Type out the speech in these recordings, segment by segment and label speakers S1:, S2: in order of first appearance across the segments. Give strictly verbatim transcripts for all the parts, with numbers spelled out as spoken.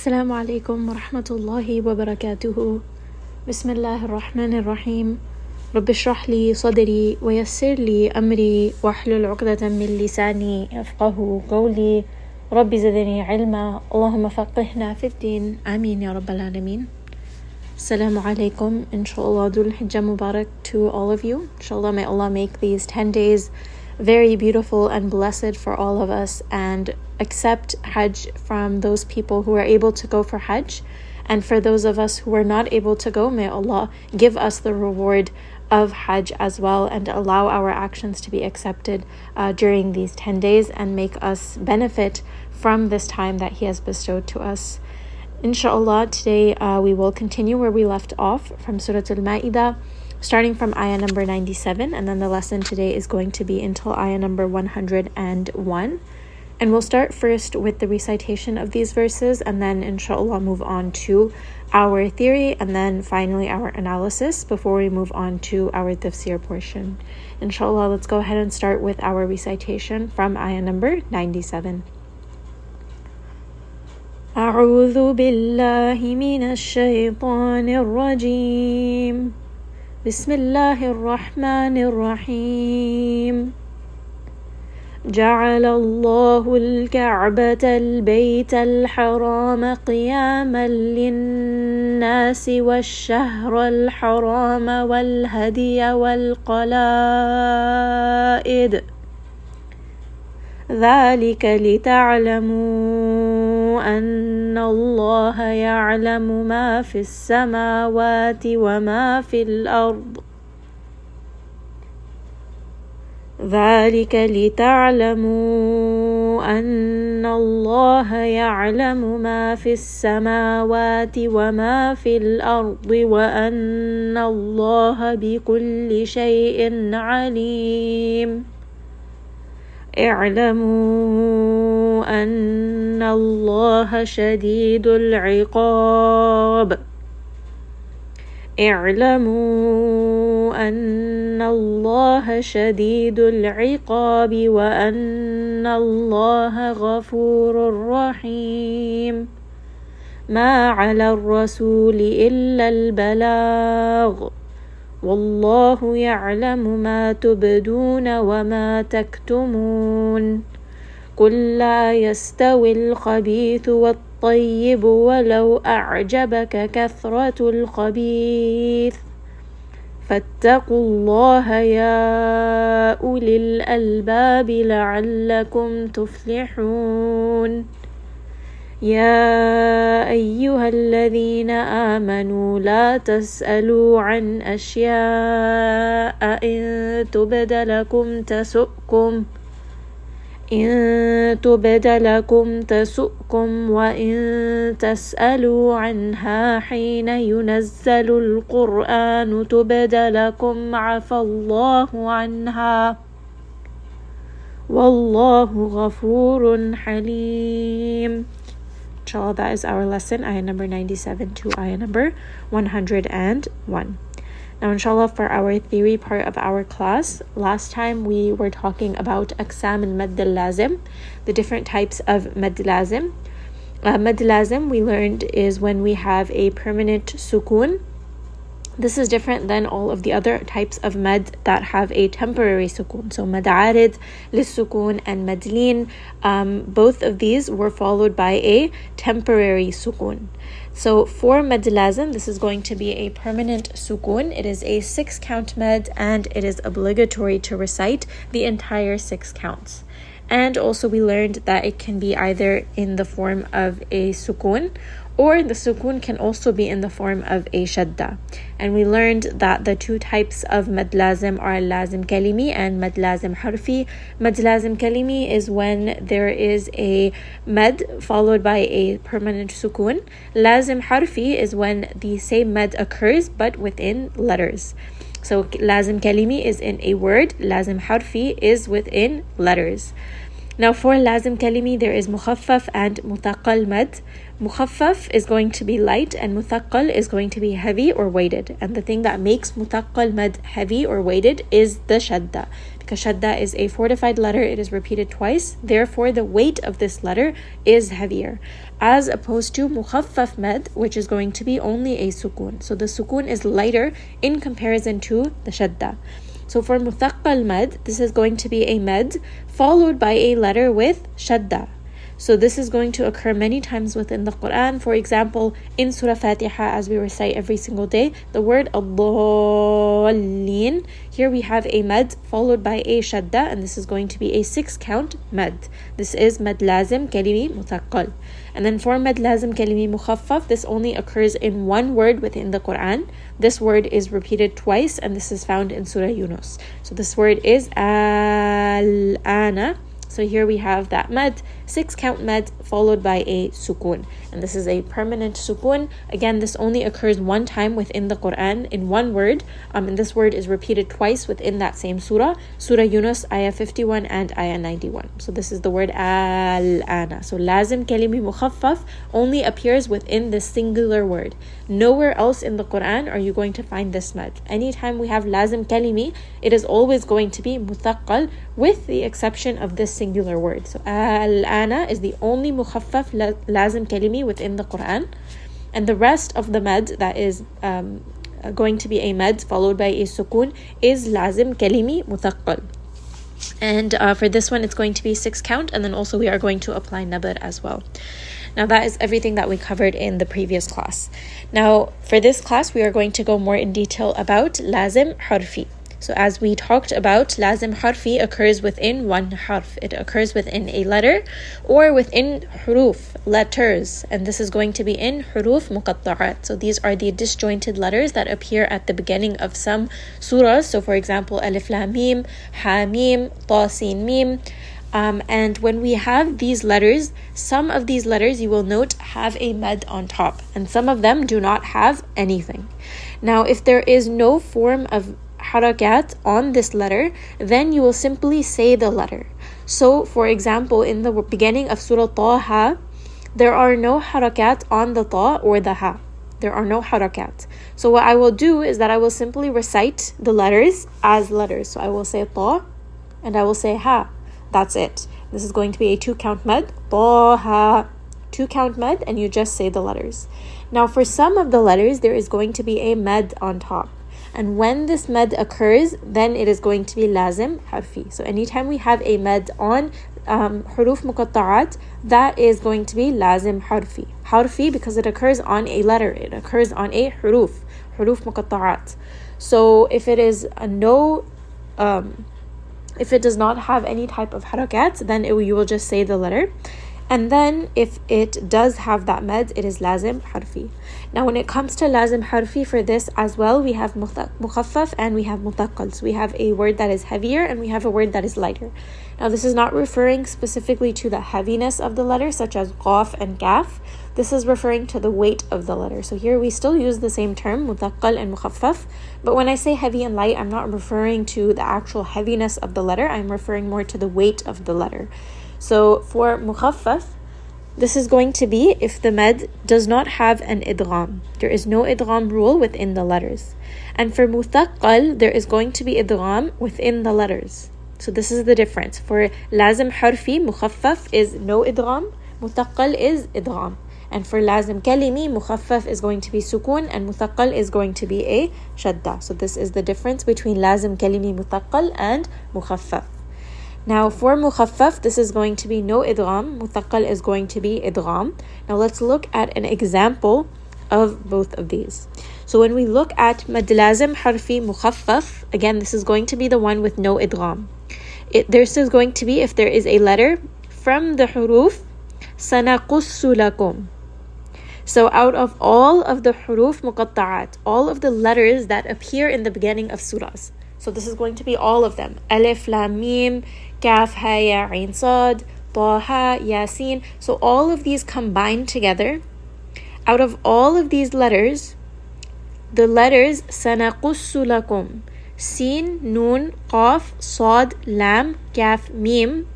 S1: Assalamu alaikum wa rahmatullahi wa barakatuhu. Bismillahir Rahmanir Rahim. Rabbi shrah li sadri wa yassir li amri wahlul 'uqdatan min lisani yafqahu qawli. Rabbi zidni ilma. Allahumma faqihna fid din. Ameen ya rabbal alameen. Assalamu alaikum. Inshallah, Dhul Hijjah Mubarak to all of you. Inshallah, may Allah make these ten days very beautiful and blessed for all of us, and accept Hajj from those people who are able to go for Hajj. And for those of us who are not able to go, may Allah give us the reward of Hajj as well, and allow our actions to be accepted uh, during these ten days, and make us benefit from this time that He has bestowed to us. Inshallah, today uh, we will continue where we left off from Surah Al-Ma'idah, starting from ayah number ninety-seven, and then the lesson today is going to be until ayah number one hundred one. And we'll start first with the recitation of these verses, and then inshallah move on to our theory, and then finally our analysis before we move on to our tafsir portion. Inshallah, let's go ahead and start with our recitation from ayah number ninety-seven. أعوذ بالله من الشيطان الرجيم بسم الله الرحمن الرحيم جعل الله الكعبة البيت الحرام قياما للناس والشهر الحرام والهدي والقلائد ذلك لتعلموا أن الله يعلم ما في السماوات وما في الأرض ذلك لتعلموا أن الله يعلم ما في السماوات وما في الأرض وأن الله بكل شيء عليم اعلموا أن الله شديد العقاب اعلموا أن الله شديد العقاب وأن الله غفور رحيم ما على الرسول إلا البلاغ والله يعلم ما تبدون وما تكتمون قل لا يستوي الخبيث والطيب ولو أعجبك كثرة الخبيث فاتقوا الله يا أولي الألباب لعلكم تفلحون يا أيها الذين آمنوا لا تسألوا عن أشياء إن تبد لكم تسؤكم إن تبد لكم تسؤكم وإن تسألوا عنها حين ينزل القرآن تبد لكم عفى الله عنها والله غفور حليم. Inshallah, that is our lesson, ayah number ninety-seven to ayah number one hundred one. Now, inshallah, for our theory part of our class, last time we were talking about aqsam al-madd al-lazim, the different types of madd lazim. Uh, madd lazim, we learned, is when we have a permanent sukoon. This is different than all of the other types of mad that have a temporary sukoon. So mad arid, lis-sukoon, and mad lin, um, both of these were followed by a temporary sukoon. So for mad lazim, this is going to be a permanent sukoon. It is a six count mad, and it is obligatory to recite the entire six counts. And also we learned that it can be either in the form of a sukoon, or the sukoon can also be in the form of a shadda. And we learned that the two types of mad lazim are lazim kalimi and mad lazim harfi. Mad lazim kalimi is when there is a mad followed by a permanent sukoon. Lazim harfi is when the same mad occurs but within letters. So lazim kalimi is in a word, lazim harfi is within letters. Now for lazim kalimi, there is mukhaffaf and mutaqqal mad. Mukhaffaf is going to be light, and mutaqqal is going to be heavy or weighted. And the thing that makes mutaqqal mad heavy or weighted is the shadda, because shadda is a fortified letter, it is repeated twice, therefore the weight of this letter is heavier, as opposed to mukhaffaf mad, which is going to be only a sukun. So the sukun is lighter in comparison to the shadda. So for muthaqqal mad, this is going to be a mad followed by a letter with shadda. So this is going to occur many times within the Quran. For example, in Surah Fatiha, as we recite every single day, the word ad-dallin, here we have a mad followed by a shadda, and this is going to be a six count mad. This is mad lazim kalimi muthaqqal. And then for mad lazim kalimi mukhaffaf, this only occurs in one word within the Quran. This word is repeated twice, and this is found in Surah Yunus. So this word is al-ana. So here we have that mad, six count mad followed by a sukun. And this is a permanent sukun. Again, this only occurs one time within the Quran in one word. Um, and this word is repeated twice within that same surah. Surah Yunus, ayah fifty-one and ayah ninety-one. So this is the word al-ana. So lazim kalimi mukhaffaf only appears within this singular word. Nowhere else in the Quran are you going to find this mad. Anytime we have lazim kalimi, it is always going to be muthaqqal, with the exception of this singular word. So al-ana is the only mukhaffaf lazim kalimi within the Quran, and the rest of the mad that is um, going to be a mad followed by a sukun is lazim kalimi muthaqqal. And uh, for this one, it's going to be six count, and then also we are going to apply nabar as well. Now that is everything that we covered in the previous class. Now for this class, we are going to go more in detail about lazim harfi. So as we talked about, lazim harfi occurs within one harf. It occurs within a letter or within huruf, letters. And this is going to be in huruf muqatta'at. So these are the disjointed letters that appear at the beginning of some surahs. So for example, alif lam mim, ha mim, ta sin mim. Um, and when we have these letters, some of these letters, you will note, have a mad on top. And some of them do not have anything. Now, if there is no form of harakat on this letter, then you will simply say the letter. So, for example, in the beginning of Surah Taha, there are no harakat on the ta or the ha. There are no harakat. So what I will do is that I will simply recite the letters as letters. So I will say ta and I will say ha. That's it. This is going to be a two count mad. Ta ha. Two count mad, and you just say the letters. Now for some of the letters, there is going to be a mad on top. And when this mad occurs, then it is going to be lazim harfi. So anytime we have a mad on um, huruf muqatta'at, that is going to be lazim harfi. Harfi because it occurs on a letter. It occurs on a huruf, huruf muqatta'at. So if it is a no, um, if it does not have any type of harakat, then it, you will just say the letter. And then if it does have that mad, it is lazim harfi. Now when it comes to lazim harfi, for this as well, we have mukhaffaf and we have muthaqqal. So we have a word that is heavier and we have a word that is lighter. Now this is not referring specifically to the heaviness of the letter, such as qaf and kaf. This is referring to the weight of the letter. So here we still use the same term, muthaqqal and mukhaffaf. But when I say heavy and light, I'm not referring to the actual heaviness of the letter. I'm referring more to the weight of the letter. So for mukhaffaf, this is going to be if the mad does not have an idgham. There is no idgham rule within the letters. And for muthaqqal, there is going to be idgham within the letters. So this is the difference. For lazim harfi, mukhaffaf is no idgham, muthaqqal is idgham. And for lazim kalimi, mukhaffaf is going to be sukun and muthaqqal is going to be a shadda. So this is the difference between lazim kalimi muthaqqal and mukhaffaf. Now for mukhaffaf, this is going to be no idgham, muthaqqal is going to be idgham. Now let's look at an example of both of these. So when we look at mad lazim harfi mukhaffaf, again this is going to be the one with no idgham. It, this is going to be if there is a letter from the huruf sanaqussu lakum. So out of all of the huruf muqatta'at, all of the letters that appear in the beginning of surahs, so this is going to be all of them. Alif, Lam, Mim, Kaf, Ha, Ya, Ain, Sad, Taha, Yasin. So all of these combined together, out of all of these letters, the letters Sanaqussu lakum, Sin, Nun, Qaf, Sad, Lam, Kaf, Mim,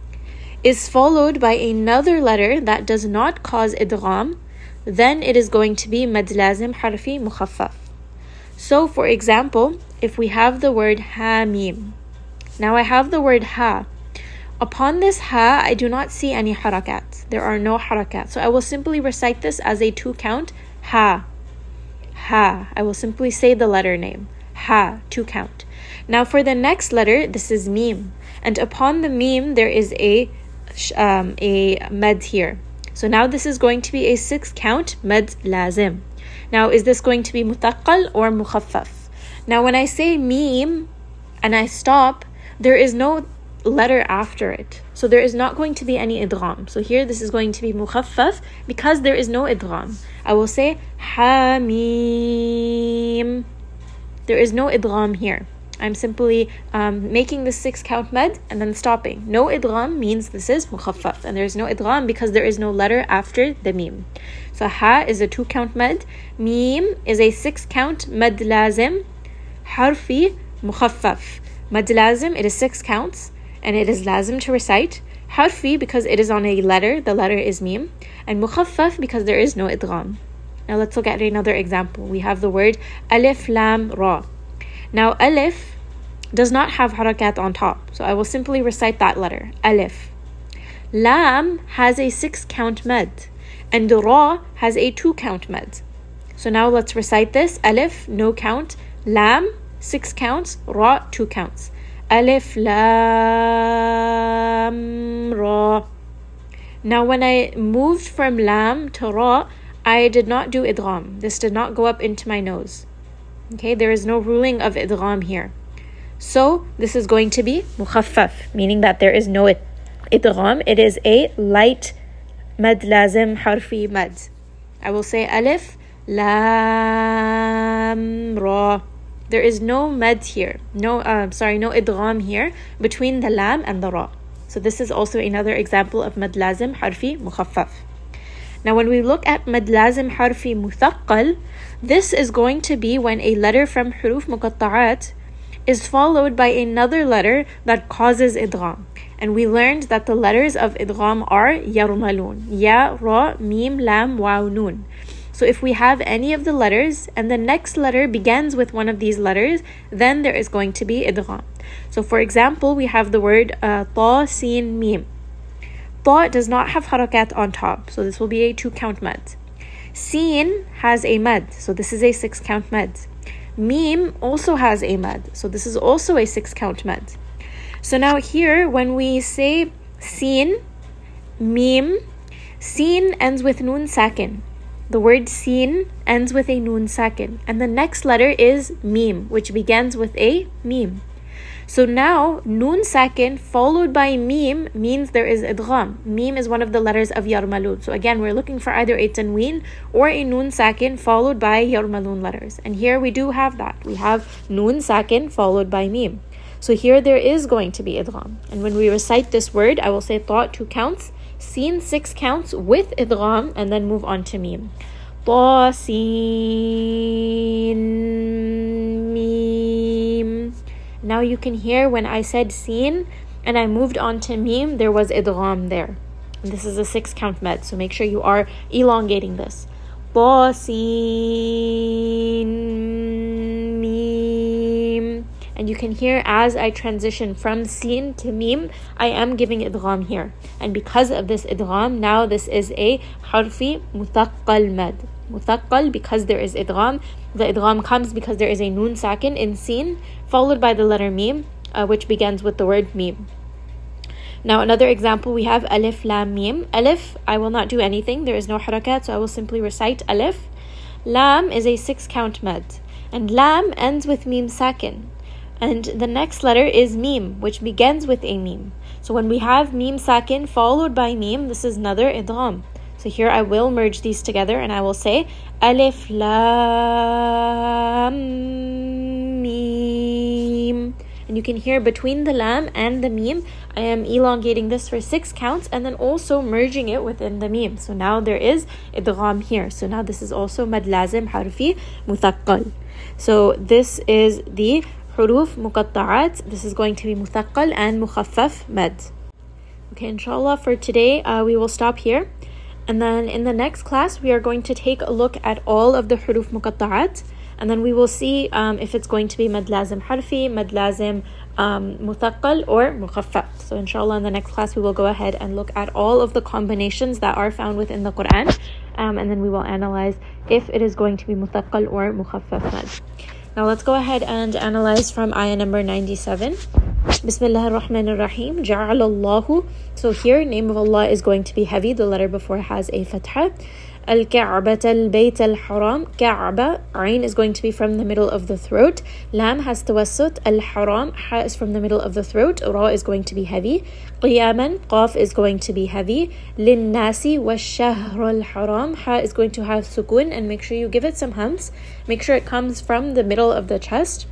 S1: is followed by another letter that does not cause idgham, then it is going to be mad lazim harfi mukhaffaf. So for example, if we have the word hamim, Now I have the word ha. Upon this ha, I do not see any harakat. There are no harakat. So I will simply recite this as a two count. Ha. Ha. I will simply say the letter name. Ha. Two count. Now for the next letter, this is mim. And upon the mim, there is a, um, a med here. So now this is going to be a six count med lazim. Now is this going to be mutaqqal or mukhaffaf? Now when I say mim and I stop, there is no letter after it. So there is not going to be any idgham. So here this is going to be mukhaffaf because there is no idgham. I will say hamim. There is no idgham here. I'm simply um, making the six count med and then stopping. No idgham means this is mukhaffaf, and there is no idgham because there is no letter after the mim. So ha is a two count med, mim is a six count med lazim, harfi mukhaffaf. Med lazim, it is six counts and it is lazim to recite. Harfi because it is on a letter, the letter is mim, and mukhaffaf because there is no idgham. Now let's look at another example. We have the word alif lam ra. Now alif does not have harakat on top, so I will simply recite that letter, alif. Lam has a six count med, and ra has a two count med. So now let's recite this. Alif, no count. Lam, six counts. Ra, two counts. Alif, lam, ra. Now when I moved from lam to ra, I did not do idgham. This did not go up into my nose. Okay, there is no ruling of idgham here. So this is going to be mukhaffaf, meaning that there is no idgham. It is a light mad lazim harfi mad. I will say alif, lam, ra. There is no mad here. No, uh, sorry, no idgham here between the lam and the ra. So this is also another example of mad lazim harfi mukhaffaf. Now when we look at mad lazim harfi muthaqqal, this is going to be when a letter from huruf muqatta'at is followed by another letter that causes idgham. And we learned that the letters of idgham are yarmalun, ya, ra, mim, lam, waw, nun. So if we have any of the letters and the next letter begins with one of these letters, then there is going to be idgham. So for example, we have the word uh, ta, sin, mim. Ta does not have harakat on top, so this will be a two count mad. Sin has a mad, so this is a six count mad. Mim also has a mad, so this is also a six count mad. So now here, when we say sin, mim, sin ends with nun sakin. The word sin ends with a nun sakin, and the next letter is mim, which begins with a mim. So now, nun sakin followed by mim means there is idgham. Mim is one of the letters of yarmalun. So again, we're looking for either a tanween or a nun sakin followed by yarmalun letters. And here we do have that. We have nun sakin followed by mim. So here there is going to be idgham. And when we recite this word, I will say ta two counts, sin six counts with idgham, and then move on to mim. Ta, sin, mim. Now you can hear when I said sin and I moved on to mim, there was idgham there. And this is a six count med, so make sure you are elongating this. Ta, sin, mim. And you can hear as I transition from sin to mim, I am giving idgham here. And because of this idgham, now this is a harfi mutaqqal med. Mutaqqal because there is idgham. The idgham comes because there is a nun sakin in sin, followed by the letter mim, uh, which begins with the word mim. Now another example, we have alif, lam, mim. Alif, I will not do anything. There is no harakat, so I will simply recite alif. Lam is a six count med. And lam ends with mim sakin. And the next letter is mim, which begins with a mim. So when we have mim sakin followed by mim, this is another idgham. So here I will merge these together and I will say alif, lam, mim. And you can hear between the lam and the mim, I am elongating this for six counts and then also merging it within the mim. So now there is idgham here. So now this is also mad lazim harfi muthaqqal. So this is the huruf muqatta'at. This is going to be muthaqqal and mukhaffaf mad. Okay, inshallah for today uh, we will stop here. And then in the next class, we are going to take a look at all of the huruf muqatta'at. And then we will see um, if it's going to be mad lazim harfi, mad lazim um, muthaqqal, or mukhaffaf. So inshallah in the next class we will go ahead and look at all of the combinations that are found within the Quran, um, and then we will analyze if it is going to be muthaqqal or mukhaffaf mad. Now let's go ahead and analyze from ayah number ninety-seven. Bismillah ar-Rahman ar-Rahim. Ja'alallahu. So here, name of Allah is going to be heavy. The letter before has a fatha. Al-Ka'bata al-Bayt al-Haram. Ka'ba, Ain is going to be from the middle of the throat. Lam has tawassut. Al-Haram, Ha is from the middle of the throat. Ra is going to be heavy. Qiyaman, Qaf is going to be heavy. Lin-Nasi wa-Shahr al-Haram. Ha is going to have sukun, and make sure you give it some hums. Make sure it comes from the middle of the chest.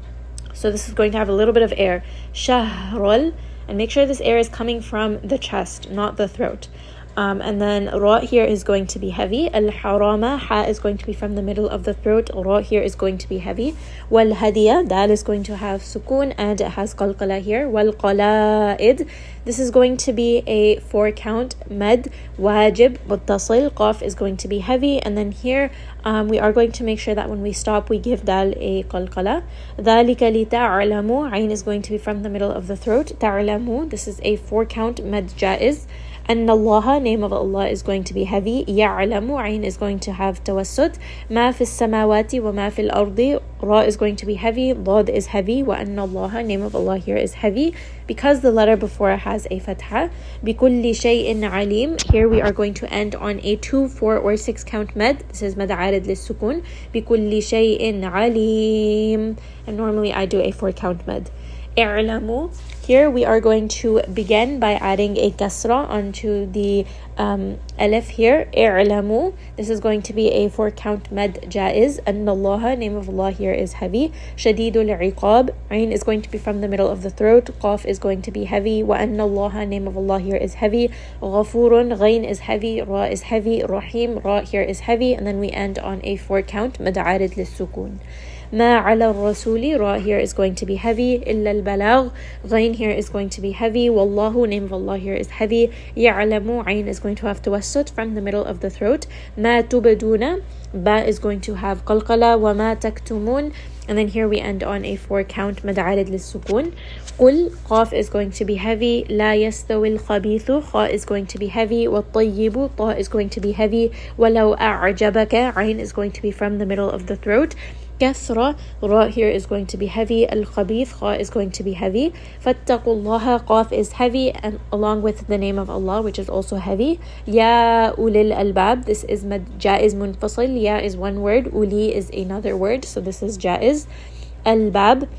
S1: So this is going to have a little bit of air. Shahrul, and make sure this air is coming from the chest, not the throat. Um, and then Ra here is going to be heavy. Al-Harama, Ha is going to be from the middle of the throat. Ra here is going to be heavy. Wal-Hadiya, Dal is going to have sukun, and it has qalqala here. Wal-Qala'id, this is going to be a four count mad. Wajib, muttasil, Qaf is going to be heavy. And then here um, we are going to make sure that when we stop we give Dal a qalqala. Dhalika li ta'alamu, Ain is going to be from the middle of the throat. Ta'alamu, this is a four count mad jaiz. And Allah, name of Allah, is going to be heavy. Ya'lamu, Ain is going to have tawassut. Ma fi samawati wa ma fi al-ardi, Ra is going to be heavy. Dad is heavy. Wa anna Allah, name of Allah here is heavy because the letter before has a fatha. Bi kulli shay'in alim, here we are going to end on a two, four, or six count mad. This is mad arid lis sukun. Bi kulli shay'in alim, and normally I do a four count mad. I'lamu, here we are going to begin by adding a kasra onto the um, alif here. I'lamu, this is going to be a four count mad jaiz. Anna Allah, name of Allah here is heavy. Shadidul iqab, Ain is going to be from the middle of the throat. Qaf is going to be heavy. Wa anna Allah, name of Allah here is heavy. Ghafurun, Ghain is heavy. Ra is heavy. Rahim, Ra here is heavy. And then we end on a four count mad arid lis sukun. Ma ala rasuli, Ra here is going to be heavy. Illa al-balagh, Ghain here is going to be heavy. Wallahu, name of Allah here is heavy. Ya'lamu, Ain is going to have tawassut from the middle of the throat. Ma tubaduna, Ba is going to have qalqala. Wa ma taktumun, and then here we end on a four count mad arid lis sukun. Qul, Qaf is going to be heavy. La yastawi al-khabithu, Kha is going to be heavy. Wa tayyibu, Ta is going to be heavy. Walau a'jabaka, Ain is going to be from the middle of the throat. Kathra, Ra here is going to be heavy. Al-Khabith, Kha is going to be heavy. Fattaqullaha, Qaf is heavy, and along with the name of Allah, which is also heavy. Ya ulil albab, this is jaiz munfasil. Ya is one word, uli is another word, so this is jaiz. Albab,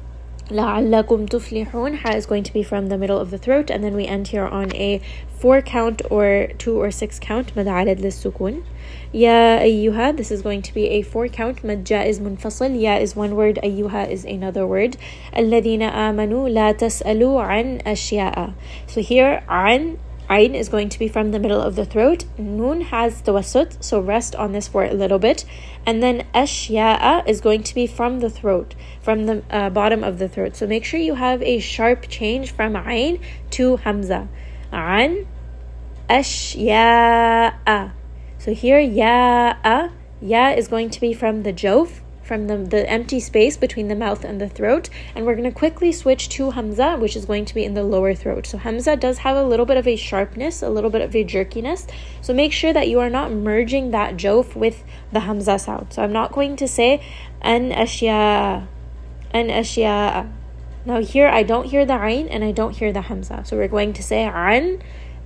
S1: la'allakum tuflihun, Ha is going to be from the middle of the throat, and then we end here on a four count or two or six count mad arid lis sukun. Ya ayyuha, this is going to be a four count mad jaiz munfasil. Ya is one word, ayyuha is another word. Alladhina amanu la tas'alu an ashya'a. So here an, Ain is going to be from the middle of the throat. Noon has tawassut, so rest on this for a little bit. And then ashya'a is going to be from the throat, from the uh, bottom of the throat. So make sure you have a sharp change from Ain to Hamza. An, ashya'a. So here, ya'a, ya is going to be from the jawf, from the, the empty space between the mouth and the throat. And we're going to quickly switch to Hamza, which is going to be in the lower throat. So Hamza does have a little bit of a sharpness, a little bit of a jerkiness. So make sure that you are not merging that jawf with the Hamza sound. So I'm not going to say an ashya, an ashya. Now here I don't hear the Ain and I don't hear the Hamza. So we're going to say an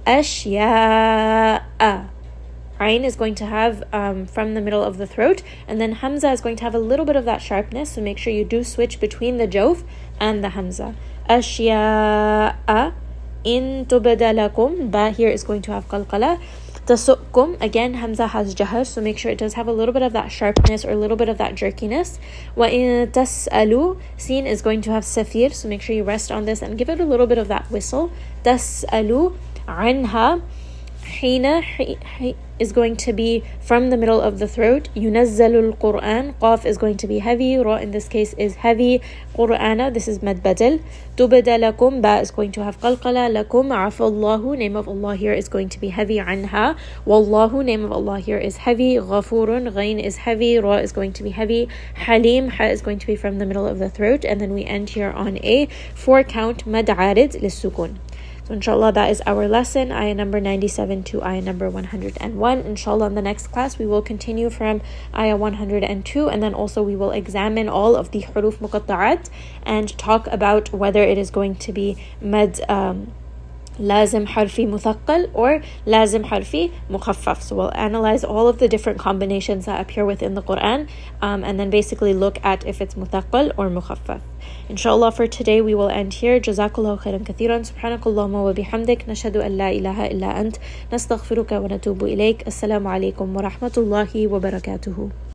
S1: ashya. Ain is going to have um, from the middle of the throat, and then Hamza is going to have a little bit of that sharpness, so make sure you do switch between the jawf and the Hamza. Ashya'a in tubadalakum, Ba here is going to have qalqala. Tasukkum, again Hamza has jahar, so make sure it does have a little bit of that sharpness or a little bit of that jerkiness. Wa in tas'alu, Sin is going to have safir, so make sure you rest on this and give it a little bit of that whistle. Tas'alu anha, Hina is going to be from the middle of the throat. Yunazzalul Quran. Qaf is going to be heavy. Ra in this case is heavy. Qur'ana, this is mad badal. Tubada lakum. Ba is going to have qalqala. Lakum. Afallahu. Name of Allah here is going to be heavy. Anha. Wallahu. Name of Allah here is heavy. Ghafurun. Ghain is heavy. Ra is going to be heavy. Halim. Ha is going to be from the middle of the throat. And then we end here on a four count mad arid lissukun. So inshallah, that is our lesson, ayah number ninety-seven to ayah number one hundred one. Inshallah, in the next class, we will continue from ayah one hundred two, and then also we will examine all of the huruf muqatta'at and talk about whether it is going to be mad um, lazim harfi muthaqqal or lazim harfi mukhaffaf. So we'll analyze all of the different combinations that appear within the Quran, um, and then basically look at if it's muthaqqal or mukhaffaf. Inshallah, for today we will end here. Jazakallahu khairan kathiran. Subhanakallahumma wa bihamdik. Nashhadu an la ilaha illa ant. Nastaghfiruka wa natubu ilayk. Assalamu alaikum wa rahmatullahi wa barakatuhu.